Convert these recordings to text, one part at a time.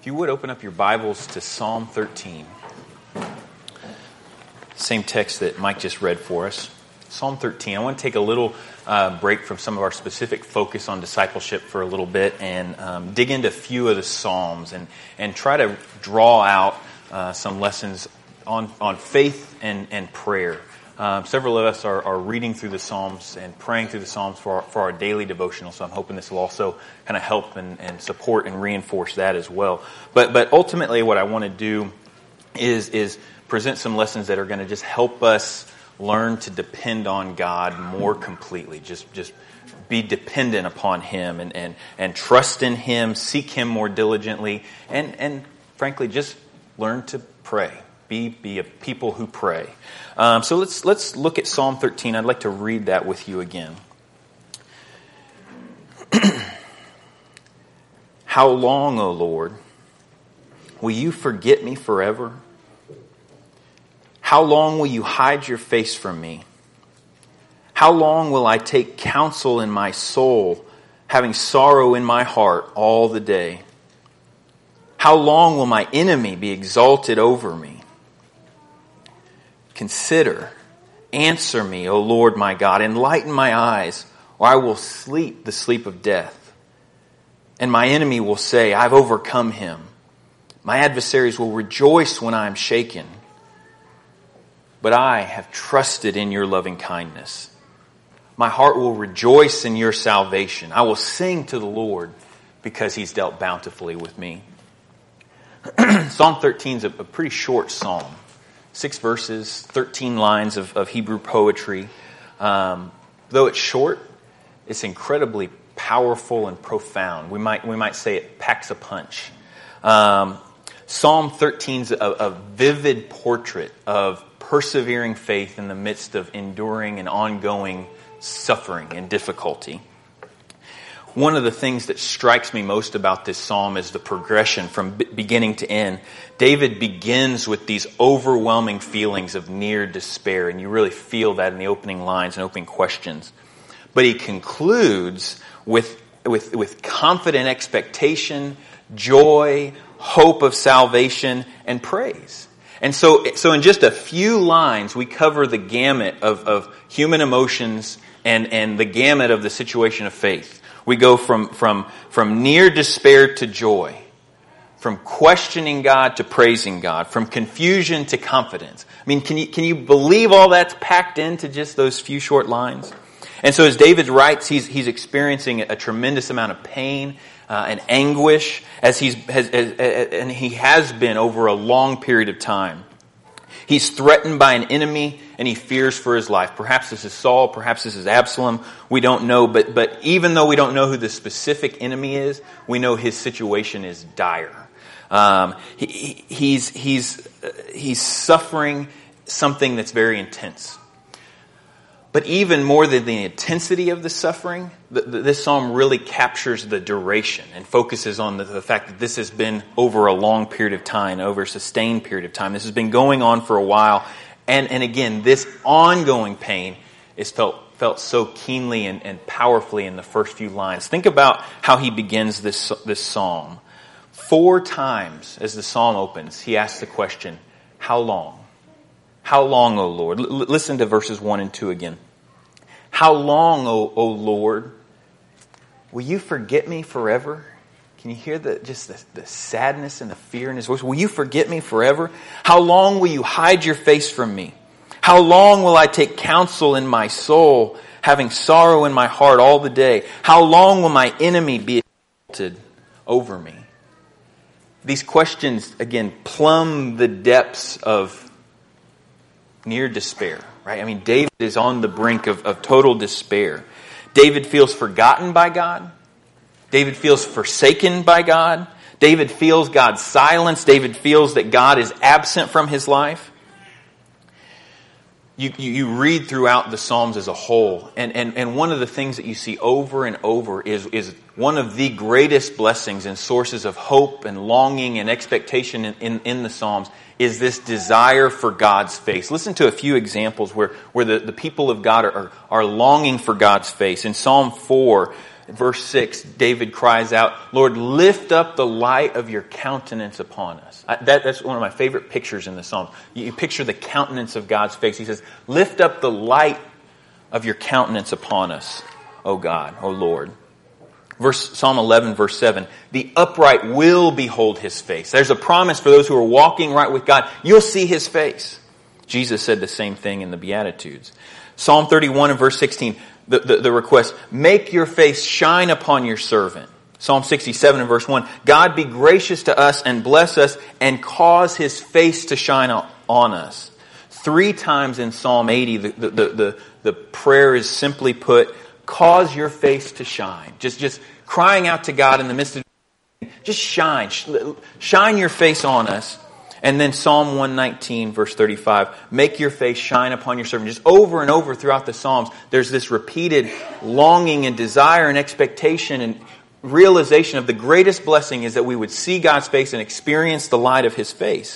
If you would open up your Bibles to Psalm 13. Same text that Mike just read for us. Psalm 13. I want to take a little break from some of our specific focus on discipleship for a little bit and dig into a few of the Psalms and try to draw out some lessons on faith and prayer. Several of us are reading through the Psalms and praying through the Psalms for our daily devotional, so I'm hoping this will also kind of help and support and reinforce that as well. But ultimately what I want to do is present some lessons that are going to just help us learn to depend on God more completely. Just be dependent upon Him and trust in Him, seek Him more diligently, and frankly just learn to pray. Be a people who pray. So let's look at Psalm 13. I'd like to read that with you again. How long, O Lord, will you forget me forever? How long will you hide your face from me? How long will I take counsel in my soul, having sorrow in my heart all the day? How long will my enemy be exalted over me? Consider, answer me, O Lord my God, enlighten my eyes, or I will sleep the sleep of death. And my enemy will say, I've overcome him. My adversaries will rejoice when I am shaken. But I have trusted in your loving kindness. My heart will rejoice in your salvation. I will sing to the Lord because He's dealt bountifully with me. Psalm 13 is a pretty short psalm. 6 verses, 13 lines of Hebrew poetry. Though it's short, it's incredibly powerful and profound. We might say it packs a punch. Psalm 13 is a vivid portrait of persevering faith in the midst of enduring and ongoing suffering and difficulty. One of the things that strikes me most about this psalm is the progression from beginning to end. David begins with these overwhelming feelings of near despair, and you really feel that in the opening lines and opening questions. But he concludes with confident expectation, joy, hope of salvation, and praise. And so in just a few lines, we cover the gamut of human emotions and the gamut of the situation of faith. We go from near despair to joy, from questioning God to praising God, from confusion to confidence. I mean, can you believe all that's packed into just those few short lines? And so as David writes, he's experiencing a tremendous amount of pain and anguish as he has been over a long period of time. He's threatened by an enemy and he fears for his life. Perhaps this is Saul, perhaps this is Absalom. We don't know, but even though we don't know who the specific enemy is, we know his situation is dire. He's suffering something that's very intense. But even more than the intensity of the suffering, this psalm really captures the duration and focuses on the fact that this has been over a long period of time, over a sustained period of time. This has been going on for a while. And again, this ongoing pain is felt so keenly and powerfully in the first few lines. Think about how he begins this psalm. 4 times as the psalm opens, he asks the question, how long? How long, O Lord? Listen to verses 1 and 2 again. How long, O Lord, will you forget me forever? Can you hear the sadness and the fear in his voice? Will you forget me forever? How long will you hide your face from me? How long will I take counsel in my soul, having sorrow in my heart all the day? How long will my enemy be exalted over me? These questions, again, plumb the depths of near despair, right? I mean, David is on the brink of total despair. David feels forgotten by God. David feels forsaken by God. David feels God's silence. David feels that God is absent from his life. You read throughout the Psalms as a whole, and one of the things that you see over and over is one of the greatest blessings and sources of hope and longing and expectation in the Psalms is this desire for God's face. Listen to a few examples where the people of God are longing for God's face. In Psalm 4, In verse 6, David cries out, Lord, lift up the light of your countenance upon us. That's one of my favorite pictures in the Psalms. You picture the countenance of God's face. He says, lift up the light of your countenance upon us, O God, O Lord. Psalm 11, verse 7, the upright will behold his face. There's a promise for those who are walking right with God. You'll see his face. Jesus said the same thing in the Beatitudes. Psalm 31 and verse 16, the request, make your face shine upon your servant. Psalm 67 and verse 1, God be gracious to us and bless us and cause his face to shine on us. 3 times in Psalm 80, the prayer is simply put, cause your face to shine. Just crying out to God in the midst of, just shine. Shine your face on us. And then Psalm 119, verse 35, make your face shine upon your servant. Just over and over throughout the Psalms, there's this repeated longing and desire and expectation and realization of the greatest blessing is that we would see God's face and experience the light of his face.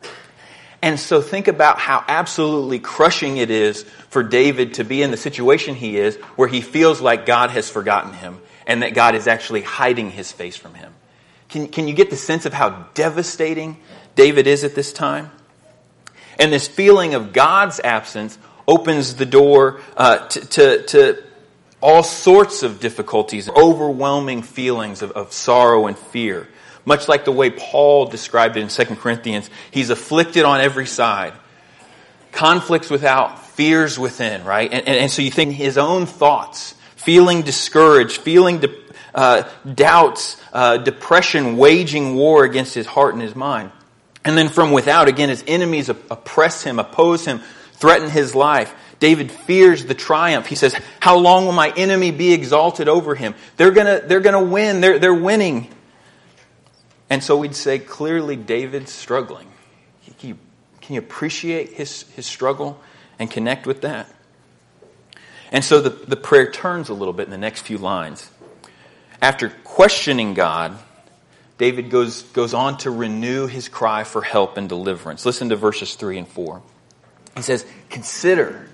And so think about how absolutely crushing it is for David to be in the situation he is, where he feels like God has forgotten him and that God is actually hiding his face from him. Can you get the sense of how devastating David is at this time? And this feeling of God's absence opens the door to all sorts of difficulties, overwhelming feelings of sorrow and fear. Much like the way Paul described it in 2 Corinthians, he's afflicted on every side. Conflicts without, fears within, right? And so you think his own thoughts, feeling discouraged, feeling doubts, depression, waging war against his heart and his mind. And then from without, again, his enemies oppress him, oppose him, threaten his life. David fears the triumph. He says, how long will my enemy be exalted over him? They're gonna win. They're winning. And so we'd say, clearly David's struggling. Can you appreciate his struggle and connect with that? And so the prayer turns a little bit in the next few lines. After questioning God, David goes on to renew his cry for help and deliverance. Listen to verses 3 and 4. He says, consider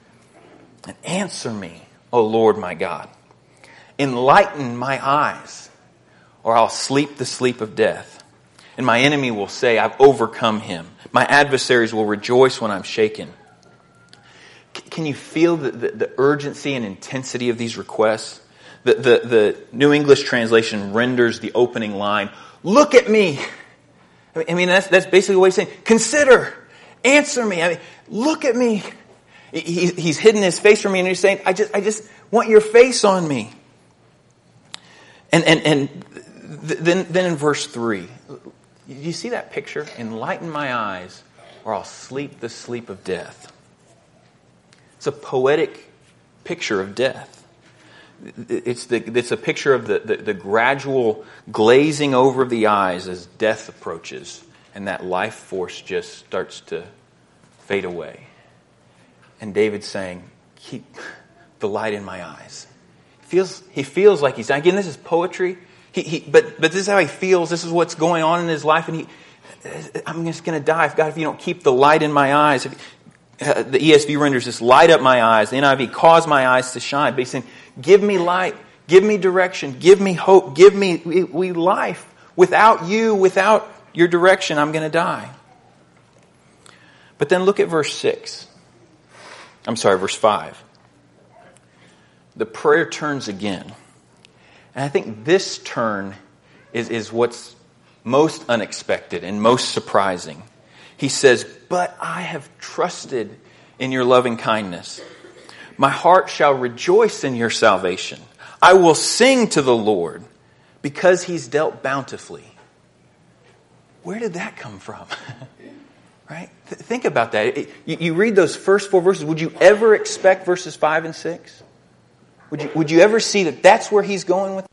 and answer me, O Lord my God. Enlighten my eyes, or I'll sleep the sleep of death. And my enemy will say, I've overcome him. My adversaries will rejoice when I'm shaken. Can you feel the urgency and intensity of these requests? The New English translation renders the opening line, look at me. I mean, that's basically what he's saying. Consider, answer me. I mean, look at me. He's hidden his face from me, and he's saying, I just want your face on me. And then in verse 3, do you see that picture? Enlighten my eyes, or I'll sleep the sleep of death. It's a poetic picture of death. It's a picture of the gradual glazing over of the eyes as death approaches, and that life force just starts to fade away. And David's saying, keep the light in my eyes. He feels like he's, again, this is poetry. But this is how he feels. This is what's going on in his life, and I'm just going to die, God, if you don't keep the light in my eyes. The ESV renders this, light up my eyes. The NIV, cause my eyes to shine. But he's saying, give me light, give me direction, give me hope, give me life. Without you, without your direction, I'm going to die. But then look at verse 5. The prayer turns again. And I think this turn is what's most unexpected and most surprising. He says, but I have trusted in your loving kindness. My heart shall rejoice in your salvation. I will sing to the Lord because he's dealt bountifully. Where did that come from? Right? Think about that. You read those first 4 verses. Would you ever expect verses 5 and 6? Would you ever see that that's where he's going with?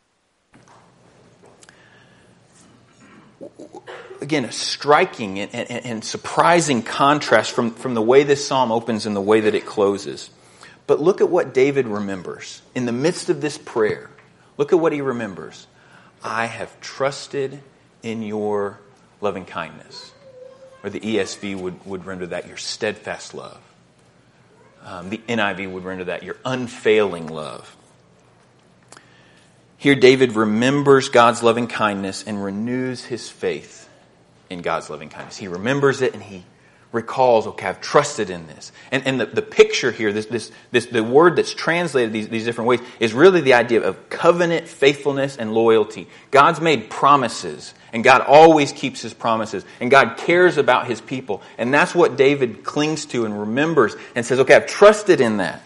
Again, a striking and surprising contrast from the way this psalm opens and the way that it closes. But look at what David remembers. In the midst of this prayer, look at what he remembers. I have trusted in your loving kindness. Or the ESV would render that your steadfast love. The NIV would render that your unfailing love. Here David remembers God's loving kindness and renews his faith in God's loving kindness. He remembers it and he recalls, okay, I've trusted in this. And the picture here, the word that's translated these different ways is really the idea of covenant faithfulness and loyalty. God's made promises, and God always keeps his promises, and God cares about his people. And that's what David clings to and remembers and says, okay, I've trusted in that.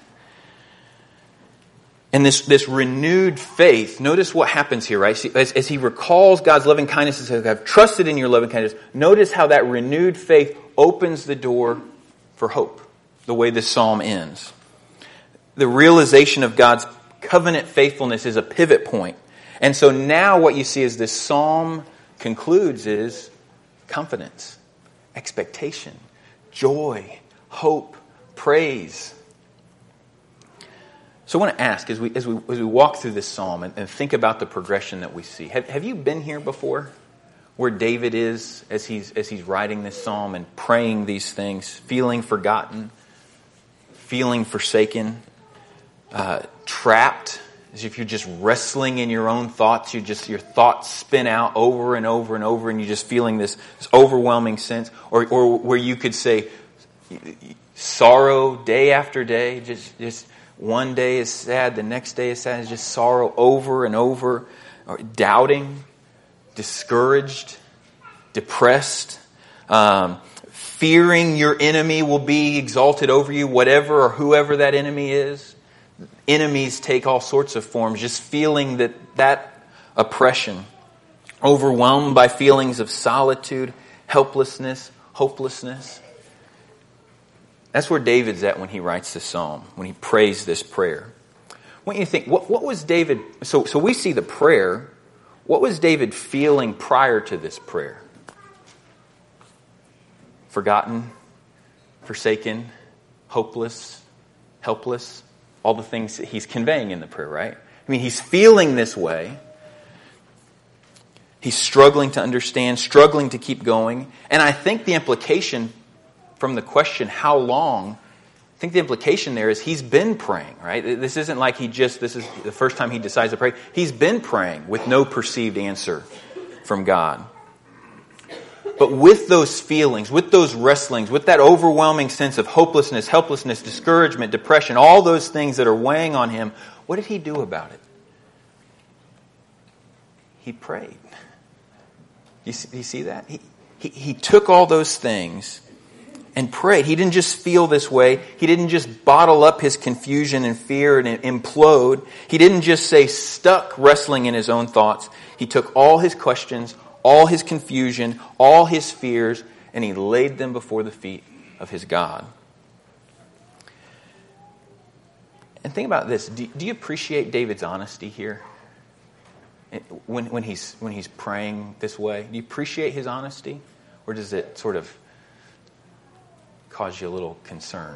And this renewed faith, notice what happens here, right? As he recalls God's loving kindness and says, I've trusted in your loving kindness, notice how that renewed faith opens the door for hope, the way this psalm ends. The realization of God's covenant faithfulness is a pivot point. And so now what you see as this psalm concludes is confidence, expectation, joy, hope, praise. So I want to ask, as we walk through this psalm and think about the progression that we see, have you been here before, where David is as he's writing this psalm and praying these things, feeling forgotten, feeling forsaken, trapped, as if you're just wrestling in your own thoughts, your thoughts spin out over and over and over, and you're just feeling this overwhelming sense, or where you could say sorrow day after day, just one day is sad, the next day is sad. It's just sorrow over and over. Or doubting, discouraged, depressed, fearing your enemy will be exalted over you, whatever or whoever that enemy is. Enemies take all sorts of forms. Just feeling that oppression. Overwhelmed by feelings of solitude, helplessness, hopelessness. That's where David's at when he writes this psalm, when he prays this prayer. What do you think? What was David... So we see the prayer. What was David feeling prior to this prayer? Forgotten, forsaken, hopeless, helpless. All the things that he's conveying in the prayer, right? I mean, he's feeling this way. He's struggling to understand, struggling to keep going. And I think the implication from the question, how long, I think the implication there is he's been praying, right? This isn't like this is the first time he decides to pray. He's been praying with no perceived answer from God. But with those feelings, with those wrestlings, with that overwhelming sense of hopelessness, helplessness, discouragement, depression, all those things that are weighing on him, what did he do about it? He prayed. You see that? He took all those things and prayed. He didn't just feel this way. He didn't just bottle up his confusion and fear and implode. He didn't just stay stuck wrestling in his own thoughts. He took all his questions, all his confusion, all his fears, and he laid them before the feet of his God. And think about this. Do you appreciate David's honesty here? When he's praying this way, do you appreciate his honesty? Or does it sort of cause you a little concern?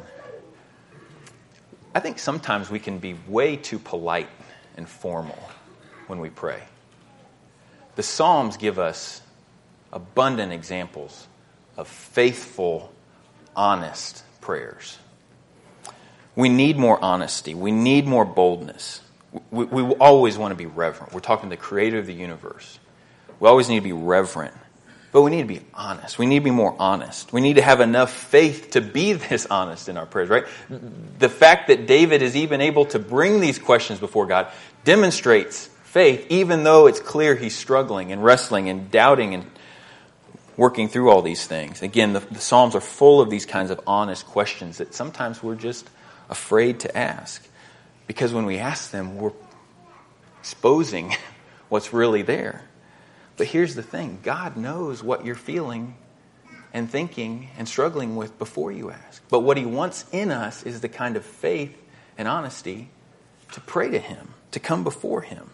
I think sometimes we can be way too polite and formal when we pray. The Psalms give us abundant examples of faithful, honest prayers. We need more honesty. We need more boldness. We always want to be reverent. We're talking to the creator of the universe. We always need to be reverent. But we need to be honest. We need to be more honest. We need to have enough faith to be this honest in our prayers, right? The fact that David is even able to bring these questions before God demonstrates faith, even though it's clear he's struggling and wrestling and doubting and working through all these things. Again, the Psalms are full of these kinds of honest questions that sometimes we're just afraid to ask. Because when we ask them, we're exposing what's really there. But here's the thing. God knows what you're feeling and thinking and struggling with before you ask. But what he wants in us is the kind of faith and honesty to pray to him, to come before him.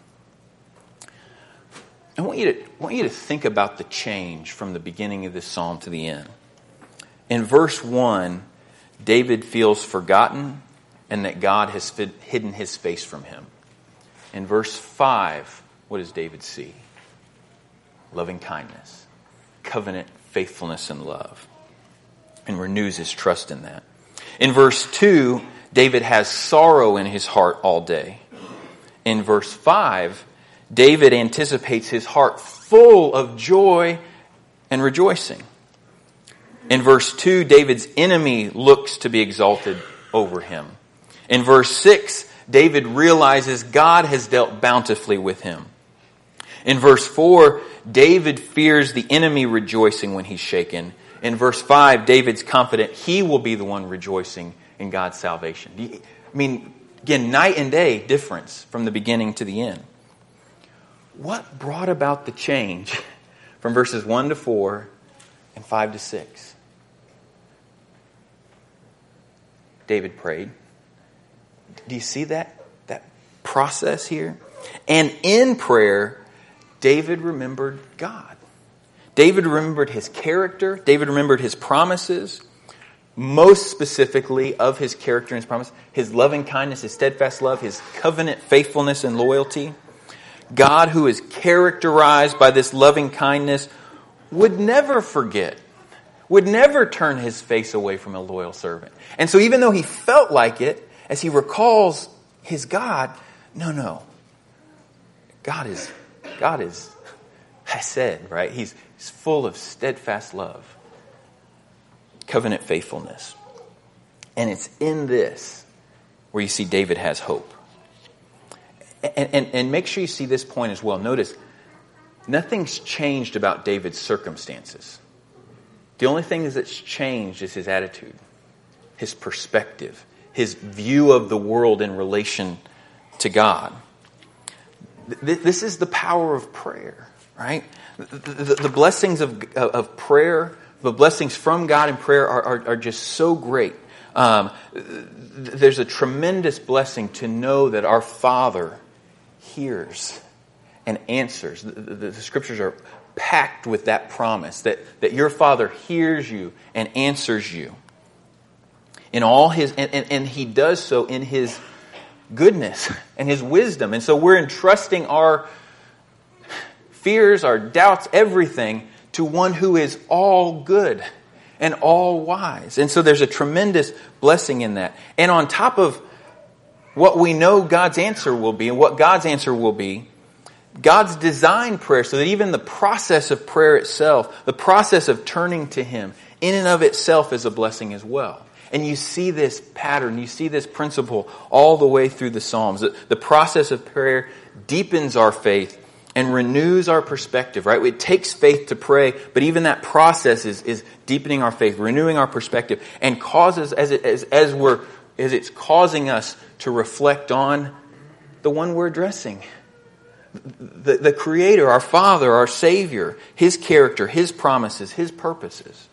I want you to think about the change from the beginning of this psalm to the end. In verse 1, David feels forgotten and that God has hidden his face from him. In verse 5, what does David see? Loving kindness, covenant faithfulness and love, and renews his trust in that. In verse 2, David has sorrow in his heart all day. In verse 5, David anticipates his heart full of joy and rejoicing. In verse 2, David's enemy looks to be exalted over him. In verse 6, David realizes God has dealt bountifully with him. In verse 4, David fears the enemy rejoicing when he's shaken. In verse 5, David's confident he will be the one rejoicing in God's salvation. I mean, again, night and day difference from the beginning to the end. What brought about the change from verses 1 to 4 and 5 to 6? David prayed. Do you see that process here? And in prayer, David remembered God. David remembered his character. David remembered his promises. Most specifically of his character and his promise, his loving kindness, his steadfast love, his covenant faithfulness and loyalty. God, who is characterized by this loving kindness, would never forget, would never turn his face away from a loyal servant. And so even though he felt like it, as he recalls his God, no. God is chesed, right? He's full of steadfast love, covenant faithfulness. And it's in this where you see David has hope. And make sure you see this point as well. Notice, nothing's changed about David's circumstances. The only thing that's changed is his attitude, his perspective, his view of the world in relation to God. This is the power of prayer, right? The blessings of prayer, the blessings from God in prayer are just so great. There's a tremendous blessing to know that our Father hears and answers. The scriptures are packed with that promise that your Father hears you and answers you in all his, and he does so in his goodness and his wisdom. And so we're entrusting our fears, our doubts, everything to one who is all good and all wise. And so there's a tremendous blessing in that. And on top of what we know God's answer will be and what God's answer will be, God's designed prayer so that even the process of prayer itself, the process of turning to Him, in and of itself is a blessing as well. And you see this pattern, you see this principle all the way through the Psalms. The process of prayer deepens our faith and renews our perspective, right? It takes faith to pray, but even that process is deepening our faith, renewing our perspective, and causes, as it's causing us to reflect on the one we're addressing. The Creator, our Father, our Savior, His character, His promises, His purposes.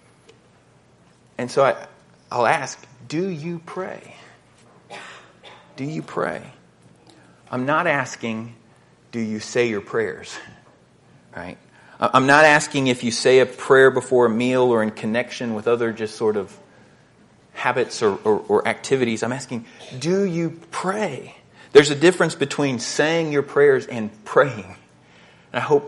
And so I'll ask, do you pray? Do you pray? I'm not asking, do you say your prayers? Right? I'm not asking if you say a prayer before a meal or in connection with other just sort of habits or activities. I'm asking, do you pray? There's a difference between saying your prayers and praying. And I hope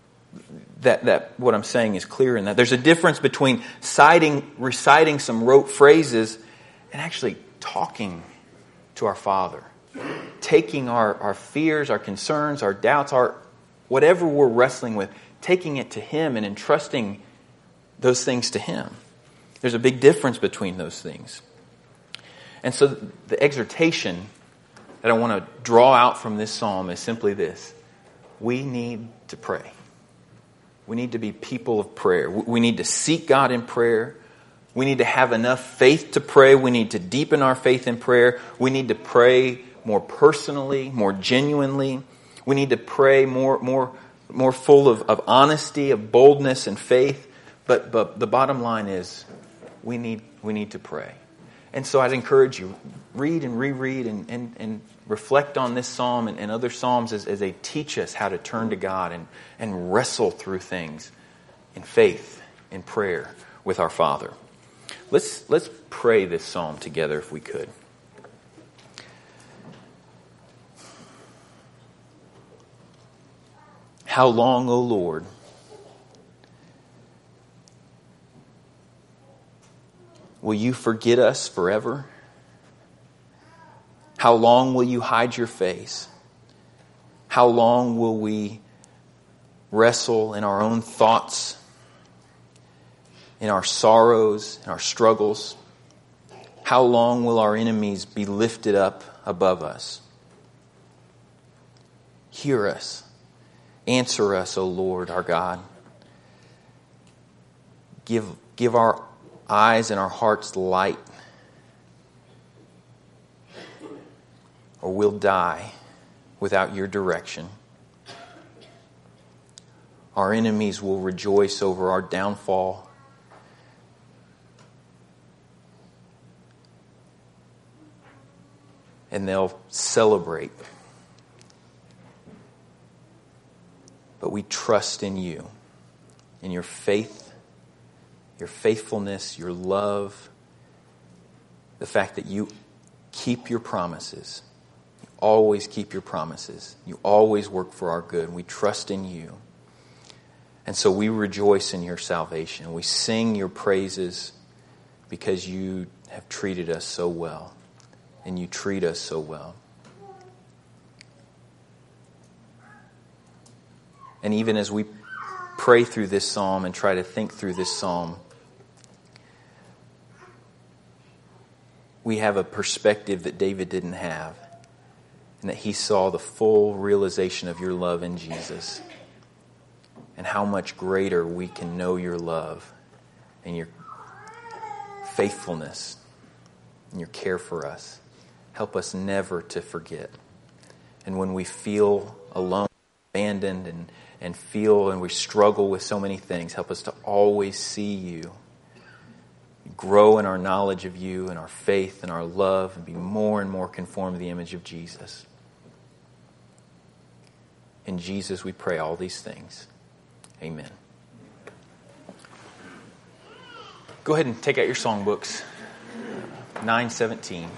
that what I'm saying is clear in that. There's a difference between reciting some rote phrases and actually talking to our Father. Taking our fears, our concerns, our doubts, whatever we're wrestling with, taking it to Him and entrusting those things to Him. There's a big difference between those things. And so the exhortation that I want to draw out from this psalm is simply this. We need to pray. We need to be people of prayer. We need to seek God in prayer. We need to have enough faith to pray. We need to deepen our faith in prayer. We need to pray more personally, more genuinely. We need to pray more full of honesty, of boldness and faith. But the bottom line is we need to pray. And so I'd encourage you, read and reread and reflect on this psalm and other psalms as they teach us how to turn to God and wrestle through things in faith, in prayer with our Father. Let's pray this psalm together if we could. How long, O Lord, will you forget us forever? How long will you hide your face? How long will we wrestle in our own thoughts, in our sorrows, in our struggles? How long will our enemies be lifted up above us? Hear us. Answer us, O Lord, our God. Give our eyes and our hearts light, or we'll die without your direction. Our enemies will rejoice over our downfall. And they'll celebrate. But we trust in you, in your faith, your faithfulness, your love, the fact that you keep your promises. You always keep your promises. You always work for our good. We trust in you. And so we rejoice in your salvation. We sing your praises because you have treated us so well. And you treat us so well. And even as we pray through this psalm and try to think through this psalm, we have a perspective that David didn't have. And that he saw the full realization of your love in Jesus. And how much greater we can know your love and your faithfulness and your care for us. Help us never to forget. And when we feel alone, abandoned, and feel and we struggle with so many things, help us to always see you. Grow in our knowledge of you and our faith and our love and be more and more conformed to the image of Jesus. In Jesus we pray all these things. Amen. Go ahead and take out your songbooks. 9:17.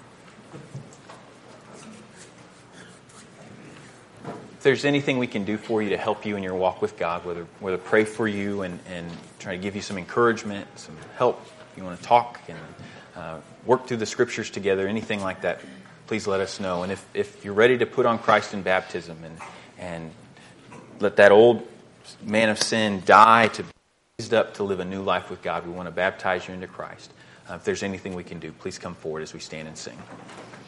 If there's anything we can do for you to help you in your walk with God, whether pray for you and try to give you some encouragement, some help, you want to talk and work through the scriptures together, anything like that, please let us know. And if you're ready to put on Christ in baptism and let that old man of sin die to be raised up to live a new life with God, we want to baptize you into Christ. If there's anything we can do, please come forward as we stand and sing.